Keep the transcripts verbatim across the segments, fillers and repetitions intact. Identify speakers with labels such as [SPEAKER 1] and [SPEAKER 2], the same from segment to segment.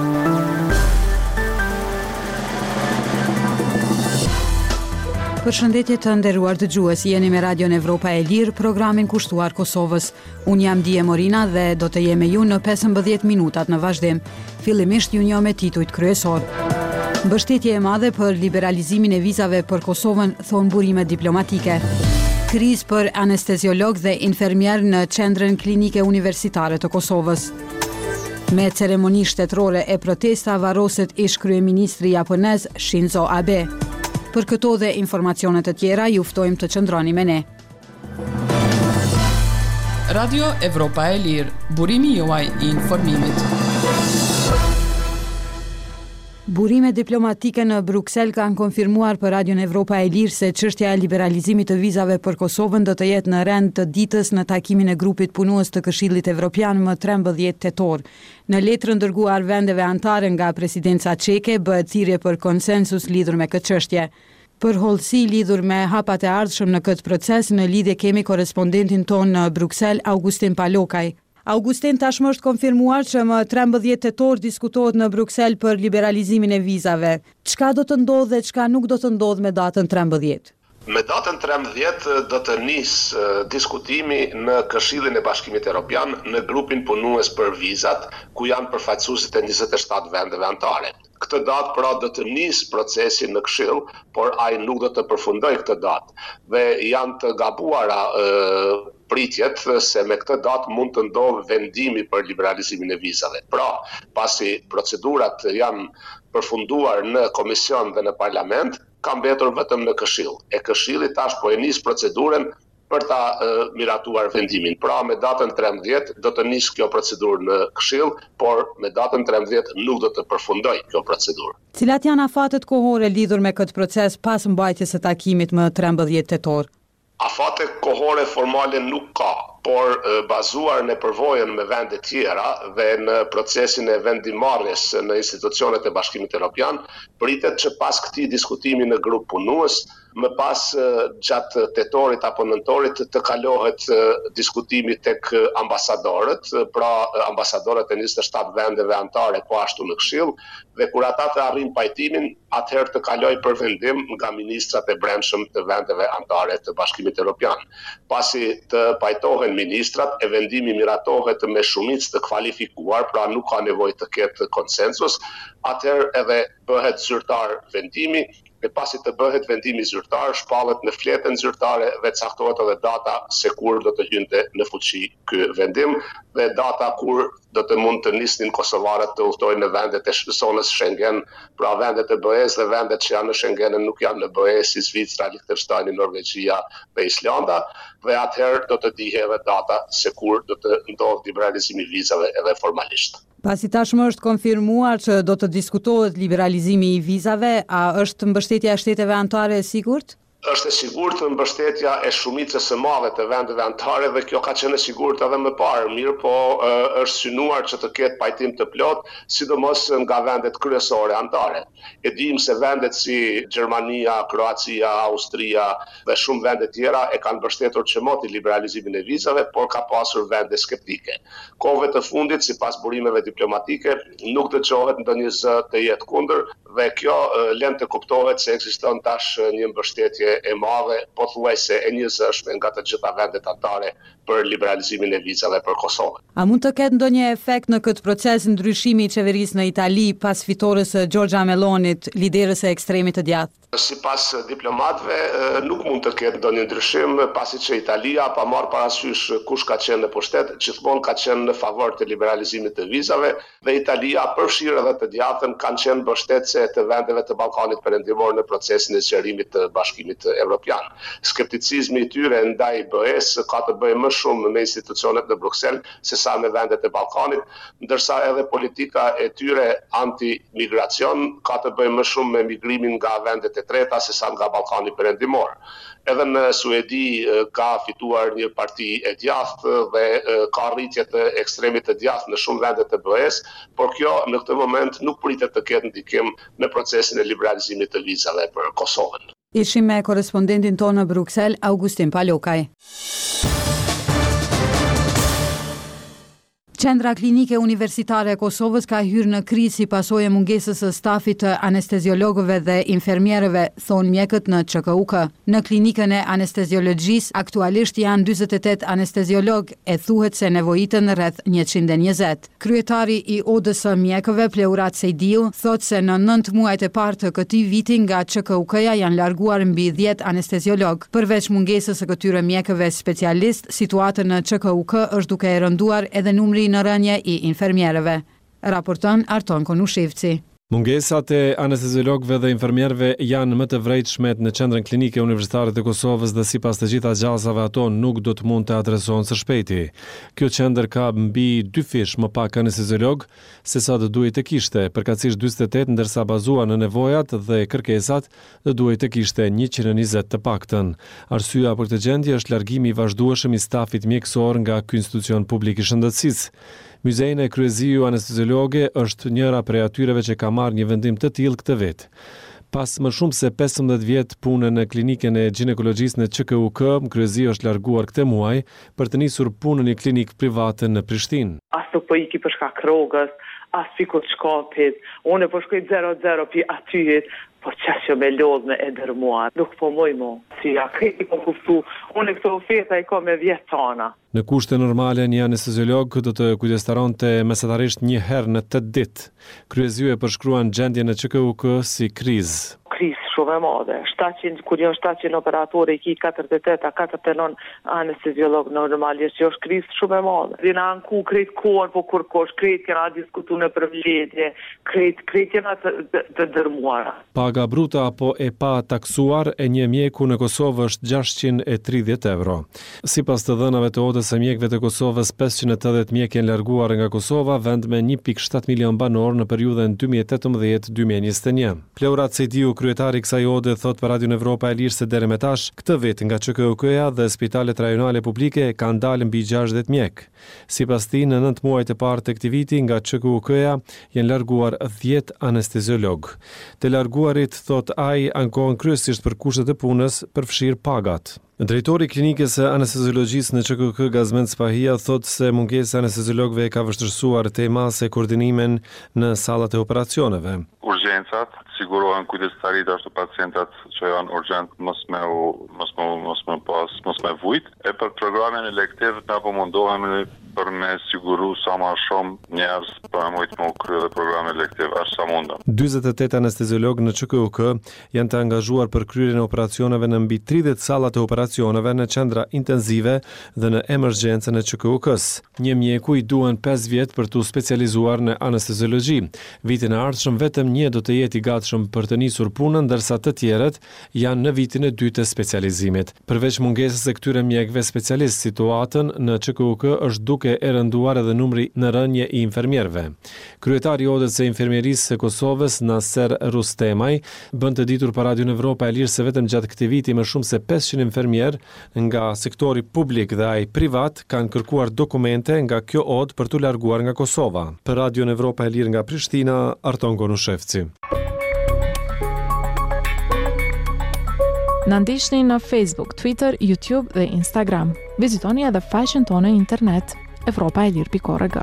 [SPEAKER 1] Përshëndetje të nderuar dëgjues, jeni me Radion Evropa e Lirë, programin kushtuar Kosovës. Unë jam Dije Morina dhe do të jem me ju në pesëmbëdhjetë minutat në vazhdim. Fillimisht ju njoh me titujt kryesor. Mbështetje e madhe për liberalizimin e vizave për Kosovën, thon burime diplomatike. Krizë për anesteziolog dhe infermier në qendrën klinike universitare të Kosovës. Me ceremoni shtetërore e protesta varroset ish kryeministri japonez Shinzo Abe. Për këto dhe informacionet të tjera, ju ftojmë të qëndroni me ne.
[SPEAKER 2] Radio Evropa e Lirë, burimi juaj i informimit.
[SPEAKER 1] Burime diplomatike në Bruksel kanë konfirmuar për Radion Evropa e Lirë se çështja e liberalizimit të vizave për Kosovën do të jetë në rend të ditës në takimin e grupit punues të Këshillit Evropian më trembëdhjetë tetor. Në letrën dërguar vendeve anëtare nga presidenca çeke bëhet thirrje për konsensus lidhur me këtë çështje. Për hollësi lidhur me hapat e ardhshëm në këtë proces, në lidhje kemi korespondentin ton në Bruksel, Augustin Palokaj. Augustin, tashmë është konfirmuar që më trembëdhjetë tetor diskutohet në Bruksel për liberalizimin e vizave. Çka do të ndodhë dhe çka nuk do të ndodhë me datën trembëdhjetë?
[SPEAKER 3] Me datën trembëdhjetë do të nisë diskutimi në Këshillin e Bashkimit Evropian në grupin punues për vizat, ku janë përfaqësuesit e njëzet e shtatë vendeve anëtare. Këtë datë pra do të nisë procesin në Këshill, por ai nuk do të përfundoj këtë datë. Dhe janë të gabuara e, pritjet se me këtë datë mund të ndodhë vendimi për liberalizimin e vizave. Pra, pasi procedurat janë përfunduar në komision dhe në parlament, ka mbetur vetëm në Këshill. E Këshilli tash po e nis procedurën për ta e, miratuar vendimin. Pra, me datën trembëdhjetë do të nisë kjo procedurë në Këshill, por me datën trembëdhjetë nuk do të përfundoj kjo procedurë.
[SPEAKER 1] Cilat janë afatet kohore lidhur me këtë proces pas mbajtjes së takimit më trembëdhjetë tetor?
[SPEAKER 3] Afate kohore formale nuk ka, por e, bazuar në përvojën me vende tjera dhe në procesin e vendimarrjes në institucionet e Bashkimit Evropian, pritet që pas këtij diskutimi në grup punues, më pas gjatë tetorit apo nëntorit të kalohet diskutimi tek ambasadorët, pra ambasadorët e njëzet e shtatë vendeve anëtare po ashtu në Këshill, dhe kur ata të arrin pajtimin, atëherë të kaloj për vendim nga ministrat e brendshëm të vendeve anëtare të Bashkimit Evropian. Pasi të pajtohen ministrat, e vendimi miratohet me shumicë të kvalifikuar, pra nuk ka nevojë të ketë konsensus, atëherë edhe bëhet zyrtar vendimi. E pasi të bëhet vendimi zyrtar, shpallet në fletën zyrtare dhe caktohet edhe data se kur do të hynte në fuqi ky vendim dhe data kur do të mund të nisnin kosovarët të udhtojnë në vendet e zonës Schengen, pra vendet e B E-s dhe vendet që janë në Schengen nuk janë në B E, si Zvicra, Liechtenstein, Norvegjia dhe Islanda, dhe atëherë do të dihet edhe data se kur do të ndodhë liberalizimi i vizave edhe formalisht.
[SPEAKER 1] Pasi tashmë është konfirmuar që do të diskutohet liberalizimi i vizave, a është mbështetja e shteteve anëtare e sigurt?
[SPEAKER 3] Është e sigurt mbështetja e shumicës së madhe të vendeve anëtare dhe kjo ka qenë e sigurt edhe më parë, mirë po është synuar që të ketë pajtim të plot, sidomos nga vendet kryesore anëtare. E dim se vendet si Gjermania, Kroacia, Austria dhe shumë vende tjera e kanë mbështetur çmoti liberalizimin e vizave, por ka pasur vende skeptike. Kohëve të fundit, sipas burimeve diplomatike, nuk dëgjohet ndonjë zë të jetë kundër dhe kjo lën të kuptohet se ekziston tash një mbështetje e madhe, pothuajse e njëzëshme nga të gjitha vendet anëtare për liberalizimin e vizave për Kosovën.
[SPEAKER 1] A mund të ketë ndonjë efekt në këtë proces ndryshimi i qeverisë në Itali pas fitores së Giorgia Melonit, liderës së ekstremit të djathtë?
[SPEAKER 3] Sipas diplomatëve nuk mund të ketë ndonjë ndryshim, pasi që Italia pa marrë parasysh kush ka qenë në pushtet, gjithmonë ka qenë në favor të liberalizimit të vizave dhe Italia, përfshirë edhe të djathtën, kanë qenë mbështetëse të vendeve të Ballkanit Perëndimor në procesin e zgjerimit të Bashkimit Evropian. Skepticizmi i tyre ndaj B E-s ka të bëjë më shumë me institucionet në Bruksel se sa me vendet e Ballkanit, ndërsa edhe politika e tyre anti-migracion ka të bëjë më shumë me migrimin nga vendet e treta se sa nga Ballkani Perëndimor. Edhe në Suedi ka fituar një parti e djathtë dhe ka rritje të ekstremit të djathtë në shumë vende të B E-s, por kjo në këtë moment nuk pritet të ketë ndikim në procesin e liberalizimit të vizave për Kosovën.
[SPEAKER 1] Ishim me korespondentin tonë në Bruksel, Augustin Palokaj. Qendra Klinike Universitare e Kosovës ka hyrë në krizë si pasojë e mungesës së stafit të anesteziologëve dhe infermierëve, thonë mjekët në Ç K U K. Në klinikën e anesteziologjisë aktualisht janë dyzet e tetë anesteziologë e thuhet se nevojiten rreth njëqind e njëzet. Kryetari i O D S mjekëve Pleurat Sejdiu thotë se në nëntë muajt e parë të këtij viti nga Ç K U K-ja janë larguar mbi dhjetë anesteziologë. Përveç mungesës së këtyre mjekëve specialist, situata në Ç K U K është duke e rënduar edhe numri në rënje i infermierëve. Raporton Arton Konushevci.
[SPEAKER 4] Mungesat e anesteziologëve dhe infermierëve janë më të vërejtshmet në Qendrën Klinike Universitare të Kosovës dhe sipas të gjitha gjasave ato nuk do të mund të adresohen së shpejti. Kjo qendër ka mbi dy fish më pak anesteziolog se sa do duhej të kishte, përkatësisht dyzet e tetë, ndërsa bazuar në nevojat dhe kërkesat do duhej të kishte njëqind e njëzet të paktën. Arsyeja për këtë gjendje është largimi i vazhdueshëm i stafit mjekësor nga ky institucion publik i shëndetësisë. Muzejnë e Kryeziu Anesteziologe është njëra prej atyreve që ka marrë një vendim të tillë këtë vit. Pas më shumë se pesëmbëdhjetë vjet pune në klinikën e ginekologjisë në Ç K U K, Kryeziu është larguar këtë muaj për të nisur punën në një klinikë private në Prishtinë.
[SPEAKER 5] As nuk po iki për shkak rrogës, as pikut shkapit. Unë po shkoj zero zero pi atyjet, po qeshë me lodh me e dërmuar. Nuk po moj mo. Si ja kreti po kuftu, unë këto ofeta i ka me vjetë tana.
[SPEAKER 4] Në kushte normale një anesteziolog do të kujdestaronte mesatarisht një herë në tetë ditë. Kryeziu e përshkruan gjendjen në Ç K U K si krizë.
[SPEAKER 5] Krizë shumë e madhe. shtatëqind, kur janë shtatëqind operatorë, i ki katërdhjetë e tetë a katërdhjetë e nëntë anesteziolog normalisht, që është krizë shumë e madhe. Dhe na anku krejt kohën, po kur kosh, krejt kena diskutu në përmledje, krejt, krejt kena të, të, të dërmuara.
[SPEAKER 4] Paga bruta apo e pa taksuar e një mjeku në Kosovë është gjashtëqind e tridhjetë euro. Sipas të dhënave të O D S së mjekëve të Kosovës, pesëqind e tetëdhjetë mjekë janë larguar nga Kosova, vend me një pikë shtatë milion banor në periudhën dy mijë e tetëmbëdhjetë deri në dy mijë e njëzet e një. Pleurat Sejdiu, kryetari i kësaj O D, thot për Radio Evropa e Lirë se deri më tash këtë vit nga Ç K U K-ja dhe spitalet rajonale publike kanë dalë mbi gjashtëdhjetë mjek. Sipas tij, në nëntë muajt e parë të këtij viti nga Ç K U K-ja janë larguar dhjetë anesteziolog. Të larguarit, thot ai, ankohen kryesisht për kushtet e punës, përfshir pagat. Drejtori i klinikës së anesteziologjisë në Ç K U K, Gazmend Spahia, thot se mungesa e anesteziologëve ka vështirësuar tema se koordinimin në sallat e operacioneve.
[SPEAKER 6] Urgjencat sigurohen kujdestarit ashtu pacientat që janë urgjent mos me u mos me mos me pas mos me vujt. E për programin elektiv na po mundohemi për me siguru sa më shumë njerëz për me më kryer programin elektiv as sa mundem.
[SPEAKER 4] dyzet e tetë anesteziologë në Ç K U K janë të angazhuar për kryerjen e operacioneve në mbi tridhjetë salla të operacioneve në qendra intenzive dhe në emergjencën e Ç K U K-s. Një mjeku i duhen pesë vjet për të specializuar në anesteziologji. Vitin e ardhshëm vetëm një do të jetë i gatshëm për të nisur punën, ndërsa të tjerët janë në vitin e dytë të specializimit. Përveç mungesës së këtyre mjekëve specialist, situatën në Ç K U K është duke e rënduar edhe numri në rënje i infermierëve. Kryetari i O D S së Infermierisë së Kosovës, Naser Rustemaj, bën të ditur për Radio Evropa e Lirë se vetëm gjatë këtij viti më shumë se pesëqind infermierë nga sektori publik dhe ai privat kanë kërkuar dokumente nga kjo O D për t'u larguar nga Kosova. Për Radio Evropa e Lirë nga Prishtina, Arton Konushevci.
[SPEAKER 7] Na ndiqni në Facebook, Twitter, YouTube dhe Instagram. Vizitoni edhe faqen tonë në internet evropa e lirë pikë org.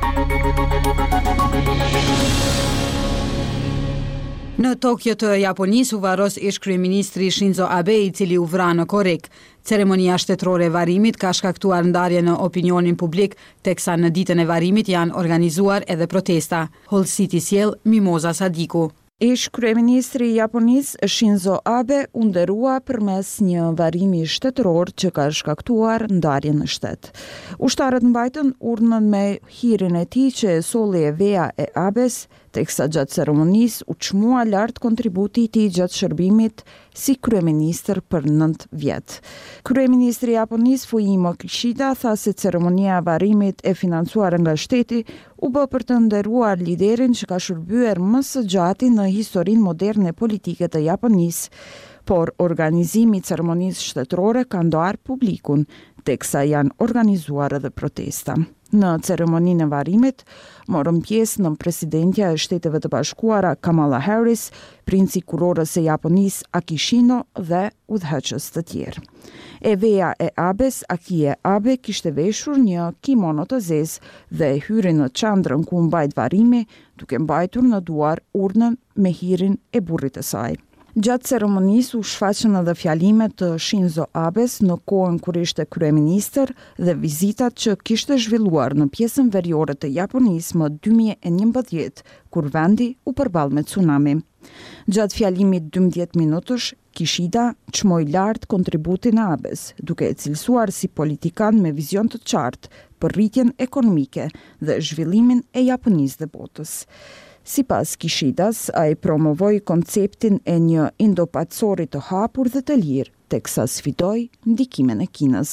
[SPEAKER 1] Në Tokyo të Japonisë u varros ish kryeministri Shinzo Abe, i cili u vra në korrik. Ceremonia shtetërore e varrimit ka shkaktuar ndarje në opinionin publik, teksa në ditën e varrimit janë organizuar edhe protesta. Hull City sjell Mimoza Sadiku.
[SPEAKER 8] Ish kryeministri i Japonisë Shinzo Abe u nderua përmes një varrimi shtetëror që ka shkaktuar ndarje në shtet. Ushtarët mbajtën urnën me hirin e tij që e solli e veja e Abes, teksa gjatë ceremonisë u çmua lart kontributi i tij gjatë shërbimit si kryeministër për nëntë vjet. Kryeministri i Japonisë Fumio Kishida tha se ceremonia e varrimit e financuar nga shteti u bë për të nderuar liderin që ka shërbyer më së gjati në historinë moderne politike të Japonisë, por organizimi i ceremonisë shtetërore ka ndarë publikun, teksa janë organizuar edhe protesta. Në ceremoninë e varimit, morën pjesë në presidentja e Shteteve të Bashkuara Kamala Harris, princi kurorës e Japonisë Akishino dhe udhëheqës të tjerë. Eveja e Abes, Akie Abe, kishte veshur një kimono të zezë dhe hyri në çadrën ku mbajt varimi, duke mbajtur në duar urnën me hirin e burrit të saj. Gjatë ceremonisë u shfaqën edhe fjalimet të Shinzo Abes në kohën kur ishte kryeministër dhe vizitat që kishte zhvilluar në pjesën veriore të Japonisë më dy mijë e njëmbëdhjetë, kur vendi u përball me tsunami. Gjatë fjalimit dymbëdhjetë minutësh, Kishida çmoi lart kontributin e Abes, duke e cilësuar si politikan me vizion të qartë për rritjen ekonomike dhe zhvillimin e Japonisë dhe botës. Sipas Kishidas, ai promovoi konceptin e një Indo-Pacori të hapur dhe të lirë, teksa sfidoi ndikimin e Kinës.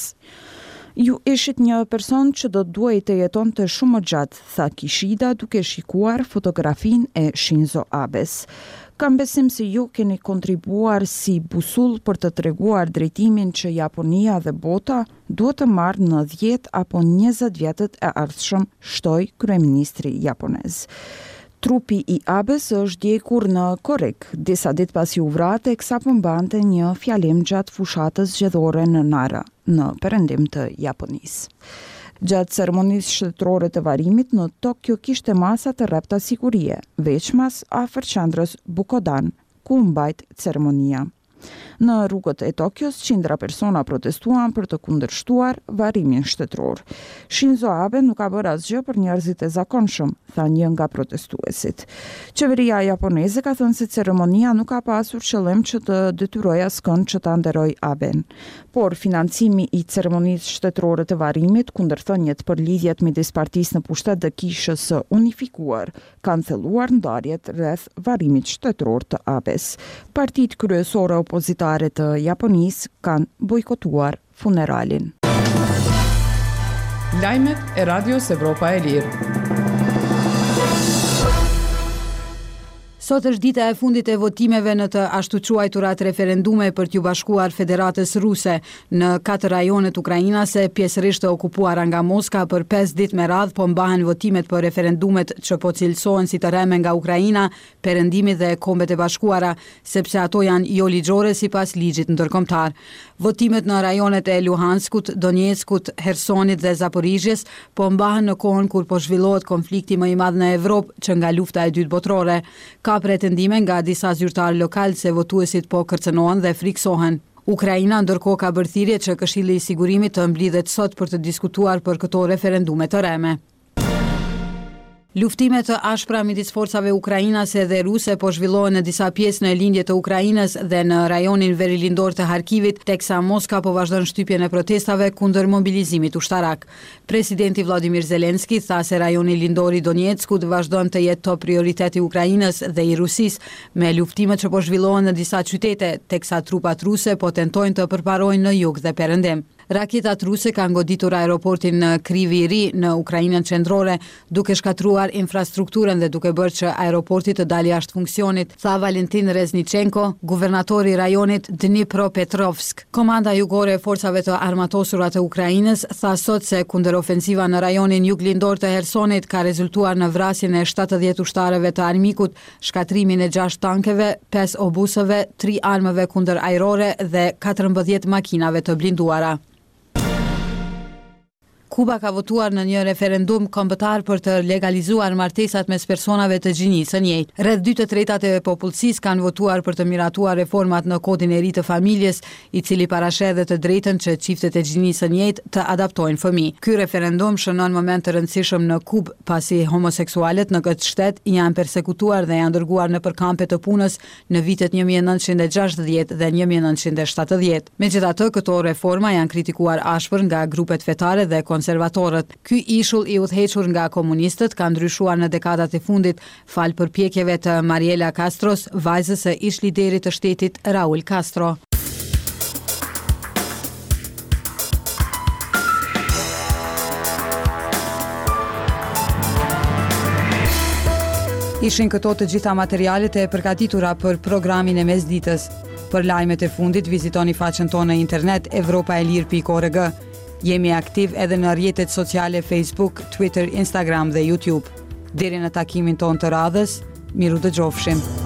[SPEAKER 8] Ju ishit një person që do duhej të jetonte shumë më gjatë, tha Kishida duke shikuar fotografinë e Shinzo Abes. Kam besim se ju keni kontribuar si busull për të treguar drejtimin që Japonia dhe bota duhet të marrë në dhjetë apo njëzet vjetët e ardhshëm, shtoi kryeministri japonez. Trupi i Abes është djegur në Korek, disa ditë pasi u vrate eksa përmbante një fjalim gjatë fushatës zgjedhore në Nara, në perëndim të Japonisë. Gjatë ceremonisë shtetërore të varimit në Tokyo kishte masa të rrepta sigurie, veçmas afër qendrës Bukodan, ku mbajt ceremonia. Në rrugët e Tokios, qindra persona protestuan për të kundërshtuar varimin shtetëror. Shinzo Abe nuk ka bërë asgjë për njerëzit e zakonshëm, tha një nga protestuesit. Qeveria japoneze ka thënë se ceremonia nuk ka pasur qëllim që të detyrojë askënd që ta nderoj Aben. Por financimi i ceremonisë shtetërore të varimit, kundërthënjet për lidhjet midis partisë në pushtet dhe kishës së unifikuar, kanë thelluar ndarjet rreth varimit shtetëror të Abes. Partitë kryesore opozitare të Japonisë kanë bojkotuar funeralin.
[SPEAKER 2] Lajmet e Radios Evropa e Lirë.
[SPEAKER 1] Sot është dita e fundit e votimeve në të ashtu quajturat referendume për t'ju bashkuar Federatës Ruse në katër rajone të Ukrainase, pjesërisht të okupuara nga Moska. Për pesë ditë me radhë po mbahen votimet për referendumet që po cilësohen si të reme nga Ukraina, Perëndimi dhe Kombet e Bashkuara, sepse ato janë jo ligjore sipas ligjit ndërkombëtar. Votimet në rajonet e Luhanskut, Donetskut, Hersonit dhe Zaporizhjes po mbahen në kohën kur po zhvillohet konflikti më i madh në Evropë që nga lufta e dytë botërore. Ka pretendime nga disa zyrtarë lokal se votuesit po kërcënohen dhe friksohen. Ukraina ndërkohë ka bërë thirrje që Këshilli i Sigurimit të mblidhet sot për të diskutuar për këto referendume të reme. Luftime të ashpra midis forcave ukrainase dhe ruse po zhvillohen në disa pjesë në lindje të Ukrainës dhe në rajonin verilindor të Harkivit, teksa Moska po vazhdon shtypjen e protestave kundër mobilizimit ushtarak. Presidenti Vladimir Zelenski tha se rajoni lindor i Donetskut vazhdon të jetë top prioritet i Ukrainës dhe i Rusisë, me luftimet që po zhvillohen në disa qytete, teksa trupat ruse po tentojnë të përparojnë në jug dhe perëndim. Raketat ruse kanë goditur aeroportin në Kryvyi i Ri në Ukrainën qendrore, duke shkatruar infrastrukturën dhe duke bërë që aeroporti të dalë jashtë funksionit, tha Valentin Reznichenko, guvernatori i rajonit Dnipropetrovsk. Komanda jugore e forcave të armatosura të Ukrainës tha sot se kundërofensiva në rajonin juglindor të Hersonit ka rezultuar në vrasjen e shtatëdhjetë ushtarëve të armikut, shkatrimin e gjashtë tankeve, pesë obusëve, tri armëve kundërajrore dhe katërmbëdhjetë makinave të blinduara. Kuba ka votuar në një referendum kombëtar për të legalizuar martesat mes personave të gjinisë së njëjtë. Rreth dy të tretat e popullsisë kanë votuar për të miratuar reformat në Kodin e Ri të familjes, i cili parasheh edhe të drejtën që çiftet e gjinisë së njëjtë të adoptojnë fëmijë. Ky referendum shënon moment të rëndësishëm në Kubë, pasi homoseksualet në këtë shtet janë persekutuar dhe janë dërguar nëpër kampe të punës në vitet një mijë e nëntëqind e gjashtëdhjetë dhe një mijë e nëntëqind e shtatëdhjetë. Megjithatë, këto reforma janë kritikuar ashpër nga grupet fetare dhe konservatorët. Ky ishull i udhëhequr nga komunistët ka ndryshuar në dekadat e fundit fal përpjekjeve të Mariela Castros, vajzës së ish liderit të shtetit Raul Castro. Ishin këto të gjitha materialet e përgatitura për programin e mesditës. Për lajmet e fundit vizitoni faqen tonë në internet evropaelir pikë org. Jemi aktiv edhe në rrjetet sociale Facebook, Twitter, Instagram dhe YouTube. Deri në takimin ton të radhës, miru dëgjofshim.